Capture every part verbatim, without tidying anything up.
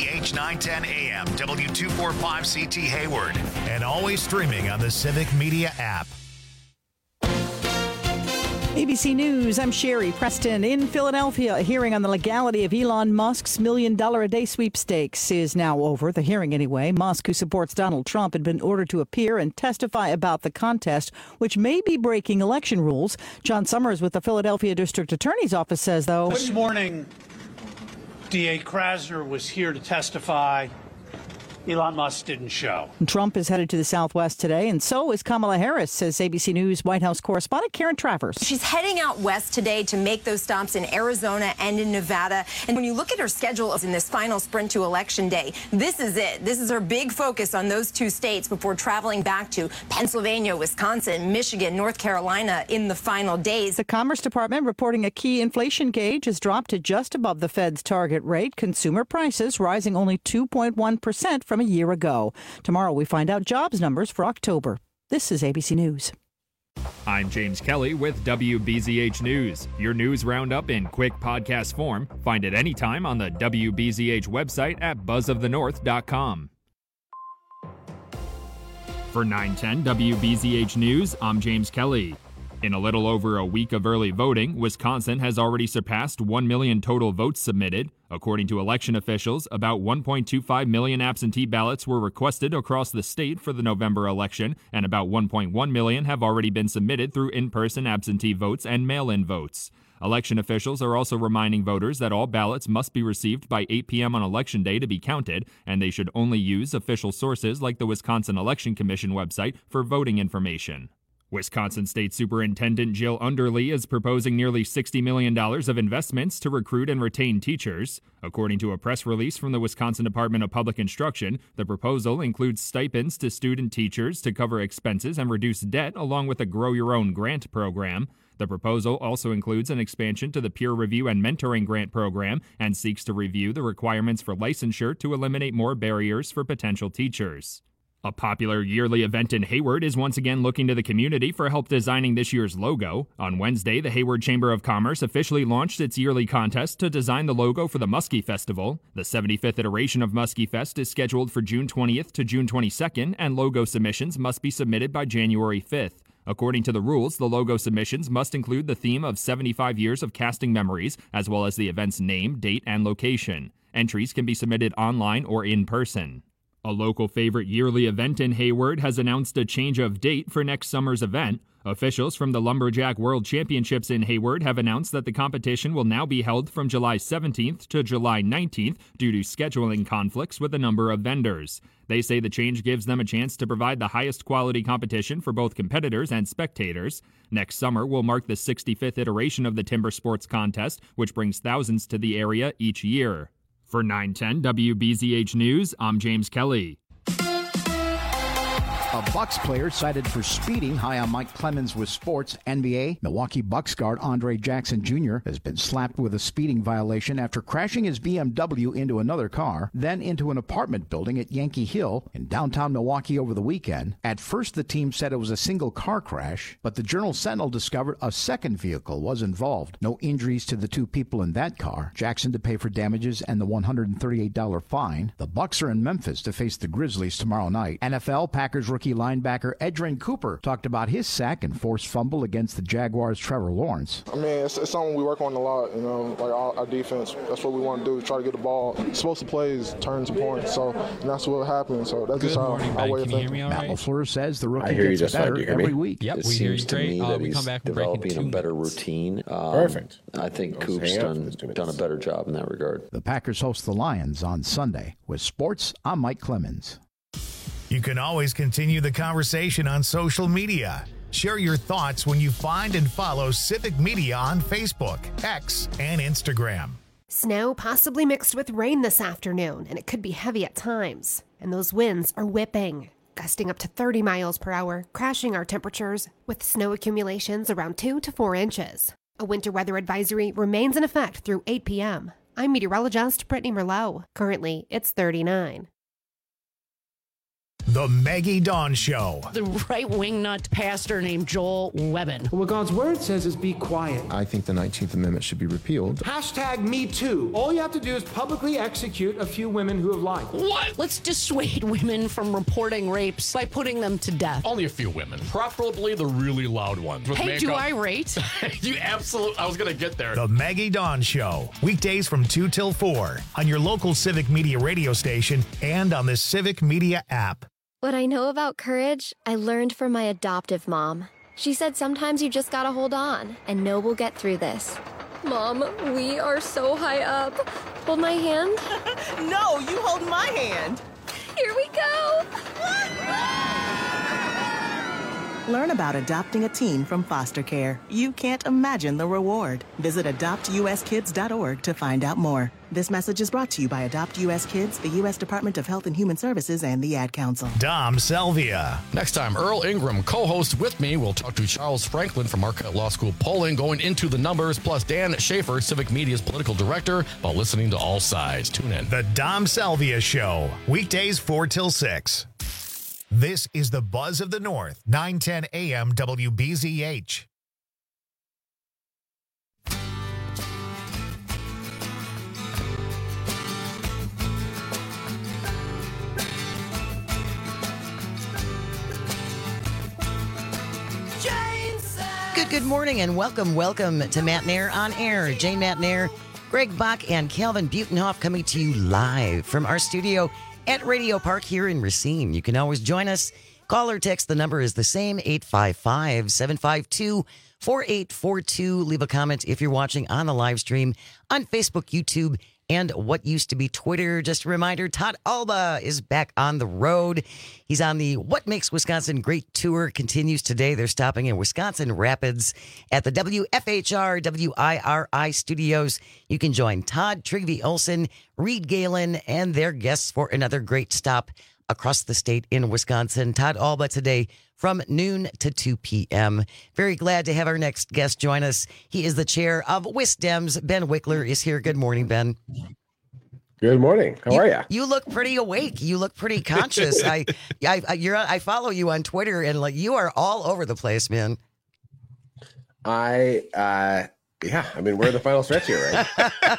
H nine ten A M, W two forty-five C T Hayward, and always streaming on the Civic Media app. A B C News, I'm Sherry Preston. In Philadelphia, a hearing on the legality of Elon Musk's million dollar a day sweepstakes is now over. The hearing, anyway. Musk, who supports Donald Trump, had been ordered to appear and testify about the contest, which may be breaking election rules. John Summers with the Philadelphia District Attorney's Office says, though. This morning, D A Krasner was here to testify. Elon Musk didn't show. Trump is headed to the Southwest today, and so is Kamala Harris, says A B C News White House correspondent Karen Travers. She's heading out west today to make those stops in Arizona and in Nevada. And when you look at her schedule in this final sprint to Election Day, this is it. This is her big focus on those two states before traveling back to Pennsylvania, Wisconsin, Michigan, North Carolina in the final days. The Commerce Department reporting a key inflation gauge has dropped to just above the Fed's target rate. Consumer prices rising only two point one percent from a year ago. Tomorrow we find out jobs numbers for October. This is A B C News. I'm James Kelly with W B Z H News. Your news roundup in quick podcast form. Find it anytime on the W B Z H website at buzz of the north dot com. For nine ten W B Z H News, I'm James Kelly. In a little over a week of early voting, Wisconsin has already surpassed one million total votes submitted. According to election officials, about one point two five million absentee ballots were requested across the state for the November election, and about one point one million have already been submitted through in-person absentee votes and mail-in votes. Election officials are also reminding voters that all ballots must be received by eight p.m. on Election Day to be counted, and they should only use official sources like the Wisconsin Election Commission website for voting information. Wisconsin State Superintendent Jill Underly is proposing nearly sixty million dollars of investments to recruit and retain teachers. According to a press release from the Wisconsin Department of Public Instruction, the proposal includes stipends to student teachers to cover expenses and reduce debt, along with a Grow Your Own grant program. The proposal also includes an expansion to the peer review and mentoring grant program and seeks to review the requirements for licensure to eliminate more barriers for potential teachers. A popular yearly event in Hayward is once again looking to the community for help designing this year's logo. On Wednesday, the Hayward Chamber of Commerce officially launched its yearly contest to design the logo for the Muskie Festival. The seventy-fifth iteration of Muskie Fest is scheduled for June twentieth to June twenty-second, and logo submissions must be submitted by January fifth. According to the rules, the logo submissions must include the theme of seventy-five years of casting memories, as well as the event's name, date, and location. Entries can be submitted online or in person. A local favorite yearly event in Hayward has announced a change of date for next summer's event. Officials from the Lumberjack World Championships in Hayward have announced that the competition will now be held from July seventeenth to July nineteenth due to scheduling conflicts with a number of vendors. They say the change gives them a chance to provide the highest quality competition for both competitors and spectators. Next summer will mark the sixty-fifth iteration of the Timber Sports Contest, which brings thousands to the area each year. For nine ten W B Z H News, I'm James Kelly. A Bucks player cited for speeding. High on Mike Clemens with sports. N B A, Milwaukee Bucks guard Andre Jackson Junior has been slapped with a speeding violation after crashing his B M W into another car, then into an apartment building at Yankee Hill in downtown Milwaukee over the weekend. At first, the team said it was a single car crash, but the Journal-Sentinel discovered a second vehicle was involved. No injuries to the two people in that car. Jackson to pay for damages and the one hundred thirty-eight dollars fine. The Bucks are in Memphis to face the Grizzlies tomorrow night. N F L, Packers rookie linebacker Edgerrin Cooper talked about his sack and forced fumble against the Jaguars' Trevor Lawrence. I mean, it's, it's something we work on a lot, you know, like our, our defense. That's what we want to do, try to get the ball. Explosive plays, turns and points, so and that's what happened. So that's Good just our, morning, our way Can of you hear thinking. me all Matt right? LaFleur says the rookie I hear you gets just fine. better Do you hear every me? week. Yep, it we hear you seems to great. me Uh, that we he's come back from break in developing two a better minutes. routine. Um, Perfect. I think Let's Coop's hang out for done, those two done a minutes. better job in that regard. The Packers host the Lions on Sunday. With sports, I'm Mike Clemens. You can always continue the conversation on social media. Share your thoughts when you find and follow Civic Media on Facebook, X, and Instagram. Snow possibly mixed with rain this afternoon, and it could be heavy at times. And those winds are whipping, gusting up to thirty miles per hour, crashing our temperatures with snow accumulations around two to four inches. A winter weather advisory remains in effect through eight p.m. I'm meteorologist Brittany Merlot. Currently, it's thirty-nine. The Maggie Dawn Show. The right-wing nut pastor named Joel Webbin. What God's word says is be quiet. I think the nineteenth Amendment should be repealed. Hashtag me too. All you have to do is publicly execute a few women who have lied. What? Let's dissuade women from reporting rapes by putting them to death. Only a few women, preferably the really loud ones. Hey, makeup. do I rate? You absolutely, I was going to get there. The Maggie Dawn Show. Weekdays from two till four on your local Civic Media radio station and on the Civic Media app. What I know about courage, I learned from my adoptive mom. She said sometimes you just gotta hold on and know we'll get through this. Mom, we are so high up. Hold my hand. No, you hold my hand. Here we go. Learn about adopting a teen from foster care. You can't imagine the reward. Visit adopt u s kids dot org to find out more. This message is brought to you by Adopt U S Kids, the U S Department of Health and Human Services, and the Ad Council. Dom Salvia. Next time, Earl Ingram, co-host with me, will talk to Charles Franklin from Marquette Law School polling, going into the numbers, plus Dan Schaefer, Civic Media's political director, while listening to all sides. Tune in. The Dom Salvia Show. Weekdays four till six. This is the Buzz of the North, nine ten a m W B Z H. Good, good morning and welcome, welcome to Matt Nair on Air. Jane Matt Nair, Greg Bach, and Calvin Butenhoff coming to you live from our studio at Radio Park here in Racine. You can always join us. Call or text. The number is the same, eight five five, seven five two, four eight four two. Leave a comment if you're watching on the live stream on Facebook, YouTube, and what used to be Twitter. Just a reminder, Todd Alba is back on the road. He's on the What Makes Wisconsin Great tour. Continues today. They're stopping in Wisconsin Rapids at the W F H R W I R I studios. You can join Todd, Trygve Olsen, Reed Galen, and their guests for another great stop across the state in Wisconsin. Todd Alba today from noon to two p.m. Very glad to have our next guest join us. He is the chair of WisDems. Ben Wickler is here. Good morning, Ben. Good morning. How you, are you? You look pretty awake. You look pretty conscious. I, I, I, you're, I follow you on Twitter, and like you are all over the place, man. I, uh, yeah. I mean, we're in the final stretch here, right?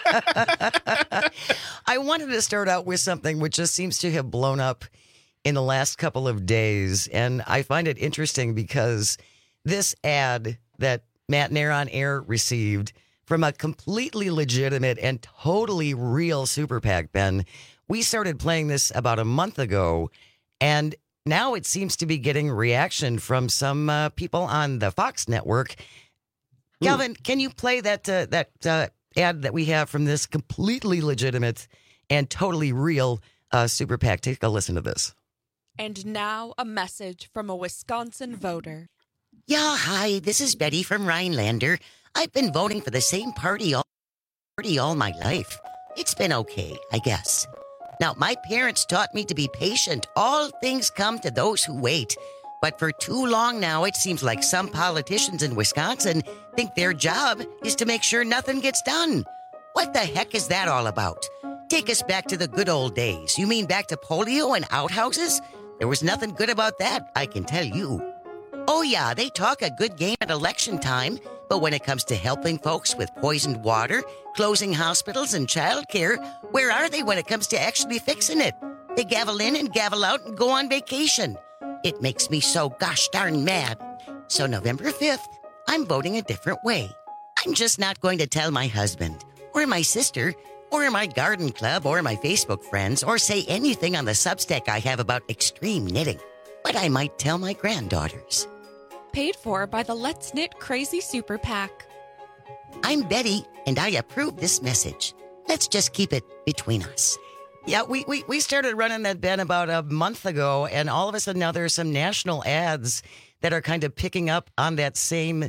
I wanted to start out with something which just seems to have blown up in the last couple of days, and I find it interesting because this ad that Matt Nair on Air received from a completely legitimate and totally real super PAC, Ben. We started playing this about a month ago, and now it seems to be getting reaction from some uh, people on the Fox network. Ooh. Calvin, can you play that uh, that uh, ad that we have from this completely legitimate and totally real uh, super PAC? Take a listen to this. And now a message from a Wisconsin voter. Yeah, hi, this is Betty from Rhinelander. I've been voting for the same party all, party all my life. It's been okay, I guess. Now, my parents taught me to be patient. All things come to those who wait. But for too long now, it seems like some politicians in Wisconsin think their job is to make sure nothing gets done. What the heck is that all about? Take us back to the good old days. You mean back to polio and outhouses? There was nothing good about that, I can tell you. Oh yeah, they talk a good game at election time, but when it comes to helping folks with poisoned water, closing hospitals and childcare, where are they when it comes to actually fixing it? They gavel in and gavel out and go on vacation. It makes me so gosh darn mad. So November fifth, I'm voting a different way. I'm just not going to tell my husband, or my sister, or my garden club, or my Facebook friends, or say anything on the Substack I have about extreme knitting. But I might tell my granddaughters. Paid for by the Let's Knit Crazy Super PAC. I'm Betty, and I approve this message. Let's just keep it between us. Yeah, we, we, we started running that, Ben, about a month ago, and all of a sudden now there are some national ads that are kind of picking up on that same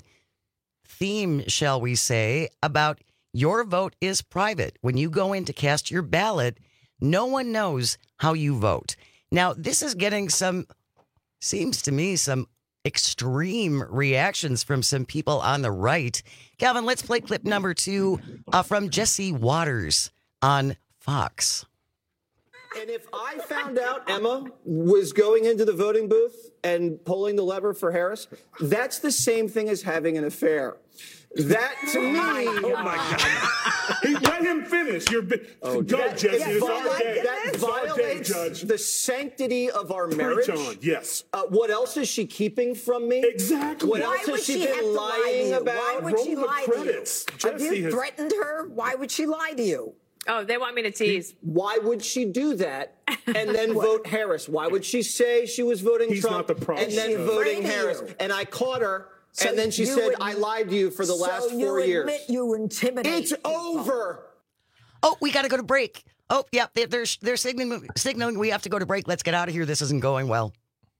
theme, shall we say, about your vote is private. When you go in to cast your ballot, no one knows how you vote. Now, this is getting some, seems to me, some extreme reactions from some people on the right. Calvin, let's play clip number two uh, from Jesse Waters on Fox. And if I found out Emma was going into the voting booth and pulling the lever for Harris, that's the same thing as having an affair. That to me, oh my God! Hey, let him finish. You're bi- oh, go, that, Jesse. that, It's that, our day. that It's our day, violates Judge. the sanctity of our marriage. Preach on. Yes. Uh, what else is she keeping from me? Exactly. What Why else would has she, she been have to lie to lying you? about? Why would she Roll the lie to you? credits. Have Jesse you has- threatened her? Why would she lie to you? Oh, they want me to tease. Why would she do that and then vote Harris? Why would she say she was voting He's Trump not the problem. and then She's voting afraid of Harris? you. And I caught her, So and then she you said, would- I lied to you for the so last you four years. admit you intimidate It's people. over. Oh, we got to go to break. Oh, yeah, they- they're, they're signaling, signaling we have to go to break. Let's get out of here. This isn't going well.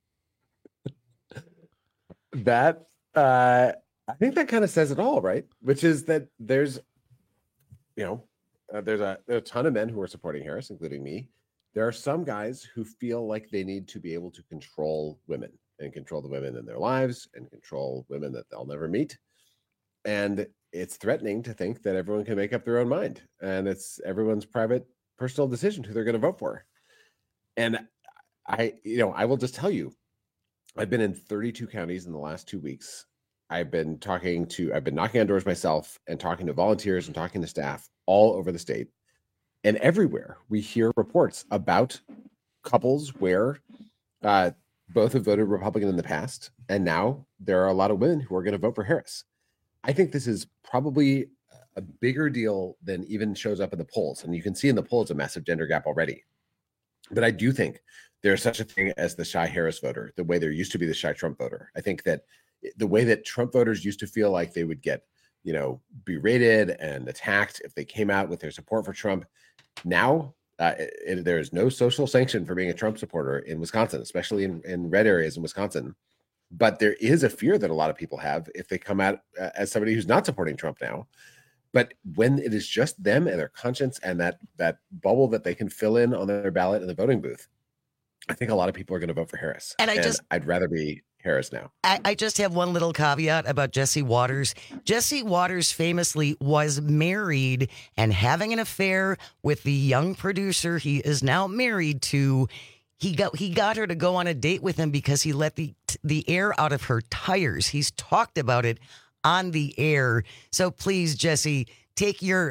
That uh, I think that kind of says it all, right? Which is that there's, you know, uh, there's a there's a ton of men who are supporting Harris, including me. There are some guys who feel like they need to be able to control women and control the women in their lives and control women that they'll never meet. And it's threatening to think that everyone can make up their own mind, and it's everyone's private, personal decision who they're going to vote for. And I, you know, I will just tell you, I've been in thirty-two counties in the last two weeks. I've been talking to, I've been knocking on doors myself and talking to volunteers and talking to staff all over the state. And everywhere we hear reports about couples where uh, both have voted Republican in the past, and now there are a lot of women who are going to vote for Harris. I think this is probably a bigger deal than even shows up in the polls. And you can see in the polls a massive gender gap already. But I do think there's such a thing as the shy Harris voter, the way there used to be the shy Trump voter. I think that the way that Trump voters used to feel like they would get, you know, berated and attacked if they came out with their support for Trump, now uh, it, it, there is no social sanction for being a Trump supporter in Wisconsin, especially in, in red areas in Wisconsin. But there is a fear that a lot of people have if they come out uh, as somebody who's not supporting Trump now. But when it is just them and their conscience and that that bubble that they can fill in on their ballot in the voting booth, I think a lot of people are going to vote for Harris. And I just- I'd rather be Harris now. I, I just have one little caveat about Jesse Waters. Jesse Waters famously was married and having an affair with the young producer he is now married to. He got he got her to go on a date with him because he let the the air out of her tires. He's talked about it on the air. So please, Jesse, take your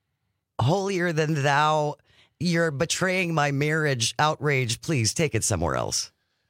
holier than thou, you're betraying my marriage outrage. Please take it somewhere else.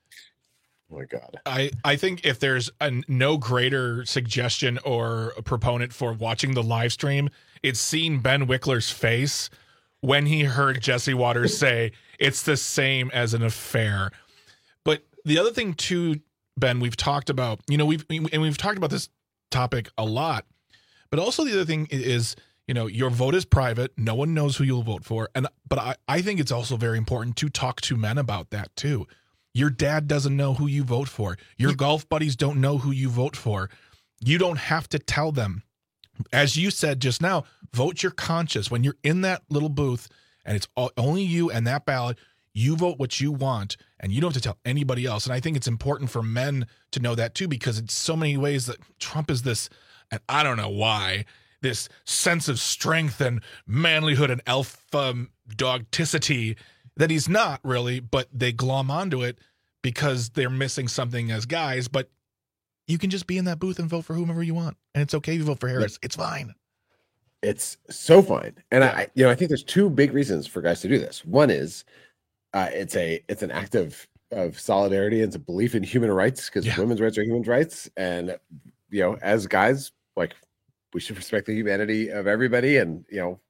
Oh my God. I, I think if there's a no greater suggestion or a proponent for watching the live stream, it's seeing Ben Wickler's face when he heard Jesse Waters say it's the same as an affair. But the other thing too, Ben, we've talked about, you know, we've, and we've talked about this topic a lot, but also the other thing is, you know, your vote is private. No one knows who you'll vote for. And, but I, I think it's also very important to talk to men about that too. Your dad doesn't know who you vote for. Your golf buddies don't know who you vote for. You don't have to tell them. As you said just now, vote your conscience. When you're in that little booth and it's all, only you and that ballot, you vote what you want and you don't have to tell anybody else. And I think it's important for men to know that too, because it's so many ways that Trump is this, and I don't know why, this sense of strength and manlyhood and alpha dogticity that he's not really, but they glom onto it because they're missing something as guys. But you can just be in that booth and vote for whomever you want. And it's okay if you vote for Harris. It's fine. It's so fine. And I, you know, I think there's two big reasons for guys to do this. One is uh, it's a, it's an act of, of solidarity and it's a belief in human rights, because yeah. women's rights are human rights. And, you know, as guys, like, we should respect the humanity of everybody. And, you know,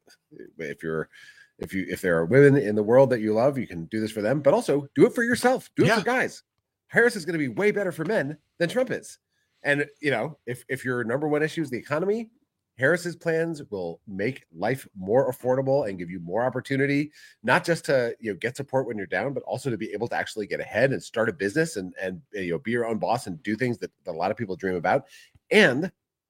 if you're, if you, if there are women in the world that you love, you can do this for them, but also do it for yourself. Do it yeah. for guys. Harris is going to be way better for men than Trump is. And, you know, if, if your number one issue is the economy, Harris's plans will make life more affordable and give you more opportunity, not just to, you know, get support when you're down, but also to be able to actually get ahead and start a business and, and, you know, be your own boss and do things that, that a lot of people dream about. And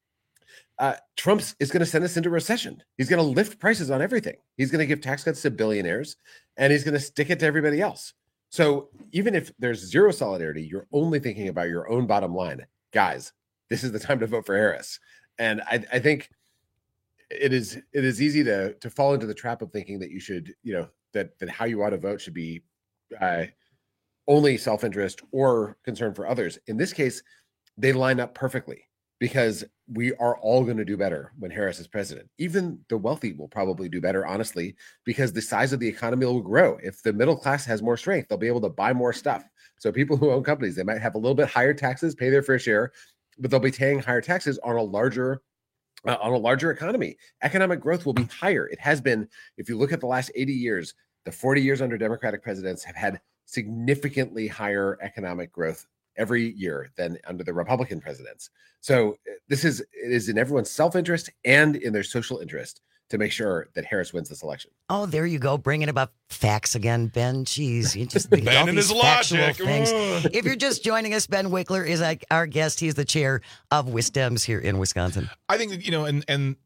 uh, Trump's is going to send us into recession. He's going to lift prices on everything. He's going to give tax cuts to billionaires and he's going to stick it to everybody else. So even if there's zero solidarity, you're only thinking about your own bottom line. Guys, this is the time to vote for Harris. And I, I think it is it is easy to to fall into the trap of thinking that you should, you know, that that how you ought to vote should be uh, only self-interest or concern for others. In this case, they line up perfectly because we are all going to do better when Harris is president. Even the wealthy will probably do better, honestly, because the size of the economy will grow. If the middle class has more strength, they'll be able to buy more stuff. So people who own companies, they might have a little bit higher taxes, pay their fair share, but they'll be paying higher taxes on a larger uh, on a larger economy. Economic growth will be higher. It has been, if you look at the last eighty years, the forty years under Democratic presidents have had significantly higher economic growth every year than under the Republican presidents. So this is, it is in everyone's self-interest and in their social interest to make sure that Harris wins this election. Oh, there you go. Bringing about facts again, Ben. Jeez, you just think Ben all and these his factual logic. things. Ugh. If you're just joining us, Ben Wickler is like our guest. He's the chair of Wisdems here in Wisconsin. I think that, you know, and and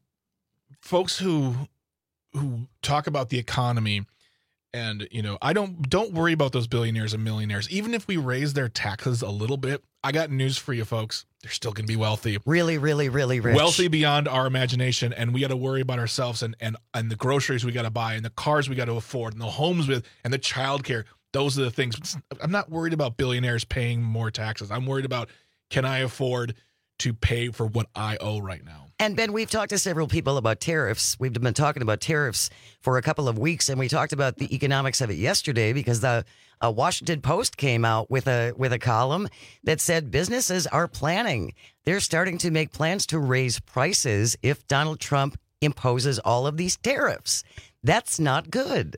folks who who talk about the economy, and you know, I don't don't worry about those billionaires and millionaires. Even if we raise their taxes a little bit, I got news for you folks. They're still going to be wealthy. Really, really, really rich. Wealthy beyond our imagination, and we got to worry about ourselves and and and the groceries we got to buy and the cars we got to afford and the homes with and the childcare. Those are the things. I'm not worried about billionaires paying more taxes. I'm worried about, can I afford to pay for what I owe right now? And Ben, we've talked to several people about tariffs. We've been talking about tariffs for a couple of weeks, and we talked about the economics of it yesterday because the uh, Washington Post came out with a with a column that said businesses are planning. They're starting to make plans to raise prices if Donald Trump imposes all of these tariffs. That's not good.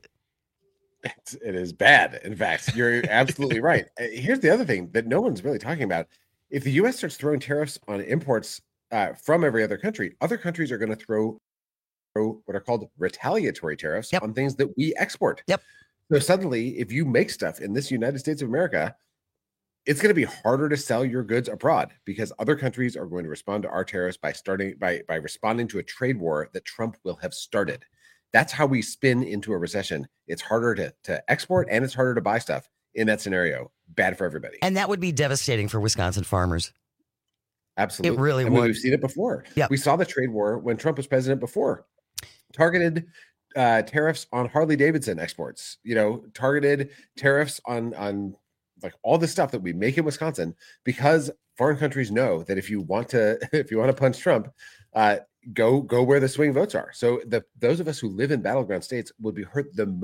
It's, it is bad. In fact, you're absolutely right. Uh, Here's the other thing that no one's really talking about. If the U S starts throwing tariffs on imports uh, from every other country, other countries are going to throw, throw what are called retaliatory tariffs yep. on things that we export. Yep. So suddenly, if you make stuff in this United States of America, it's going to be harder to sell your goods abroad because other countries are going to respond to our tariffs by starting by by responding to a trade war that Trump will have started. That's how we spin into a recession. It's harder to to export and it's harder to buy stuff in that scenario. Bad for everybody. And that would be devastating for Wisconsin farmers. Absolutely. It really I mean, would. we've seen it before. Yeah. We saw the trade war when Trump was president before. Targeted uh, tariffs on Harley Davidson exports, you know, targeted tariffs on, on like all the stuff that we make in Wisconsin, because foreign countries know that if you want to, if you want to punch Trump, uh, go, go where the swing votes are. So the, those of us who live in battleground states would be hurt the most.